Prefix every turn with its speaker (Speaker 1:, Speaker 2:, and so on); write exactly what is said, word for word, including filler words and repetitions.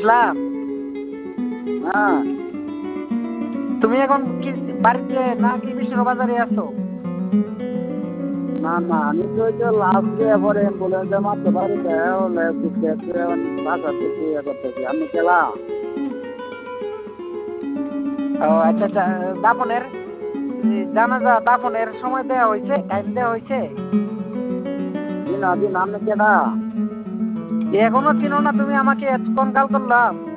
Speaker 1: ইসলাম,
Speaker 2: হ্যাঁ।
Speaker 1: তুমি এখন কি বাড়িতে না কি বিশ্বর বাজারে আছো?
Speaker 2: না না, আমি তো ওই যে লাস্ট দিয়ে পরে অ্যাম্বুলেন্সে মারতে পারি বাসা থেকে ইয়ে করতেছি। আমি খেলা
Speaker 1: ও আচ্ছা আচ্ছা, দাফনের জানাজা দাফনের সময় দেওয়া হয়েছে, টাইম দেওয়া হয়েছে?
Speaker 2: দিন দিন আমি কেডা?
Speaker 1: এখনো চিনো না তুমি আমাকে? এতক্ষণ কাল করলাম।